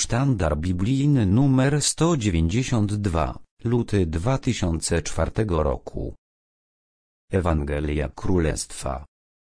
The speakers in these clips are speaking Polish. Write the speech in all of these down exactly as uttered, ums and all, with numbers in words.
Sztandar biblijny numer sto dziewięćdziesiąt dwa, luty dwa tysiące czwartego roku. Ewangelia Królestwa.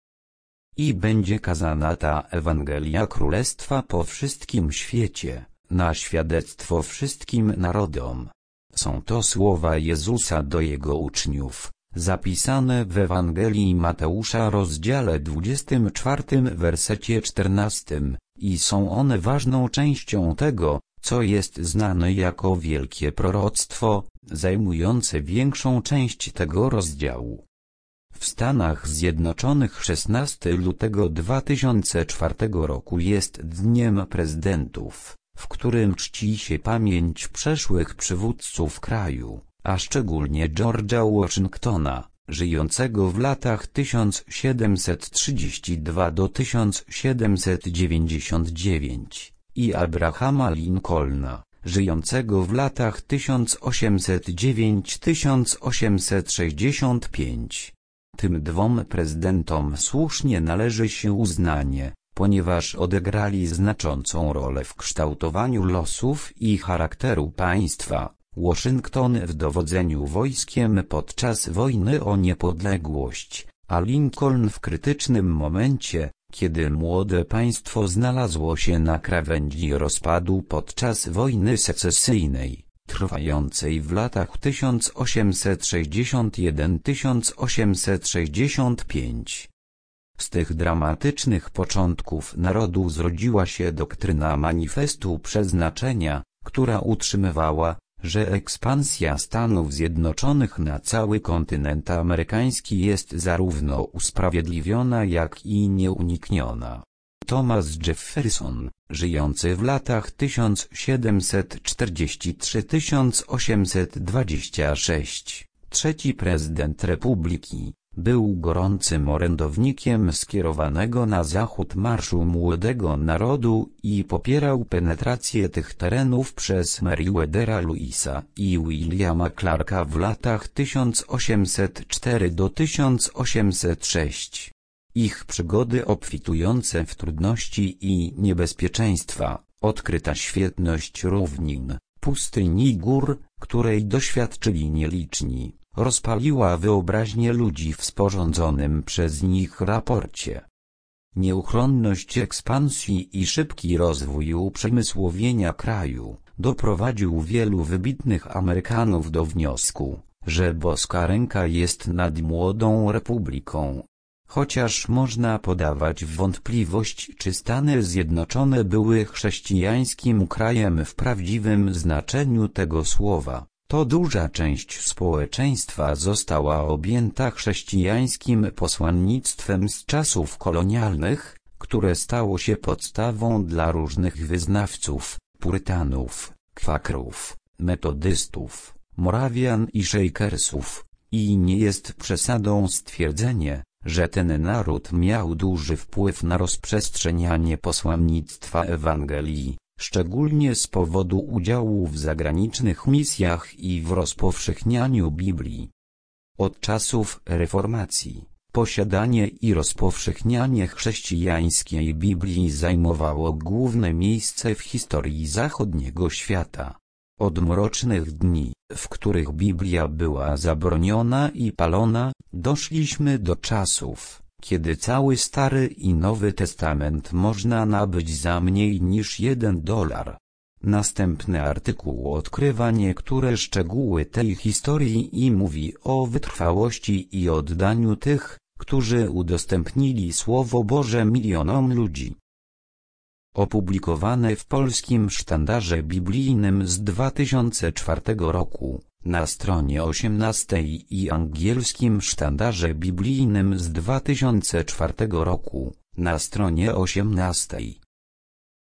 I będzie kazana ta Ewangelia Królestwa po wszystkim świecie, na świadectwo wszystkim narodom. Są to słowa Jezusa do Jego uczniów, zapisane w Ewangelii Mateusza rozdziale dwudziestym czwartym wersecie czternastym, i są one ważną częścią tego, co jest znane jako wielkie proroctwo, zajmujące większą część tego rozdziału. W Stanach Zjednoczonych szesnastego lutego dwa tysiące czwartego roku jest Dniem Prezydentów, w którym czci się pamięć przeszłych przywódców kraju, a szczególnie George'a Washingtona, żyjącego w latach tysiąc siedemset trzydziesty drugi do tysiąc siedemset dziewięćdziesiątego dziewiątego, i Abrahama Lincolna, żyjącego w latach tysiąc osiemset dziewiąty do tysiąc osiemset sześćdziesiątego piątego. Tym dwom prezydentom słusznie należy się uznanie, ponieważ odegrali znaczącą rolę w kształtowaniu losów i charakteru państwa. Waszyngton w dowodzeniu wojskiem podczas wojny o niepodległość, a Lincoln w krytycznym momencie, kiedy młode państwo znalazło się na krawędzi rozpadu podczas wojny secesyjnej, trwającej w latach tysiąc osiemset sześćdziesiątego pierwszego do tysiąc osiemset sześćdziesiątego piątego. Z tych dramatycznych początków narodu zrodziła się doktryna manifestu przeznaczenia, która utrzymywała, że ekspansja Stanów Zjednoczonych na cały kontynent amerykański jest zarówno usprawiedliwiona jak i nieunikniona. Thomas Jefferson, żyjący w latach tysiąc siedemset czterdziesty trzeci do tysiąc osiemset dwudziesty szósty, trzeci prezydent Republiki, był gorącym orędownikiem skierowanego na zachód marszu młodego narodu i popierał penetrację tych terenów przez Meriwethera Lewisa i Williama Clarka w latach tysiąc osiemset czwarty do tysiąc osiemset szóstego. Ich przygody obfitujące w trudności i niebezpieczeństwa, odkryta świetność równin, pustyń i gór, której doświadczyli nieliczni, rozpaliła wyobraźnię ludzi w sporządzonym przez nich raporcie. Nieuchronność ekspansji i szybki rozwój uprzemysłowienia kraju doprowadził wielu wybitnych Amerykanów do wniosku, że boska ręka jest nad młodą republiką. Chociaż można podawać w wątpliwość, czy Stany Zjednoczone były chrześcijańskim krajem w prawdziwym znaczeniu tego słowa, to duża część społeczeństwa została objęta chrześcijańskim posłannictwem z czasów kolonialnych, które stało się podstawą dla różnych wyznawców, purytanów, kwakrów, metodystów, morawian i szejkersów, i nie jest przesadą stwierdzenie, że ten naród miał duży wpływ na rozprzestrzenianie posłannictwa Ewangelii, szczególnie z powodu udziału w zagranicznych misjach i w rozpowszechnianiu Biblii. Od czasów reformacji, posiadanie i rozpowszechnianie chrześcijańskiej Biblii zajmowało główne miejsce w historii zachodniego świata. Od mrocznych dni, w których Biblia była zabroniona i palona, doszliśmy do czasów, kiedy cały Stary i Nowy Testament można nabyć za mniej niż jeden dolar. Następny artykuł odkrywa niektóre szczegóły tej historii i mówi o wytrwałości i oddaniu tych, którzy udostępnili Słowo Boże milionom ludzi. Opublikowane w polskim Sztandarze Biblijnym z dwa tysiące czwartego roku, na stronie osiemnastej i angielskim Sztandarze Biblijnym z dwa tysiące czwartego roku, na stronie osiemnastej.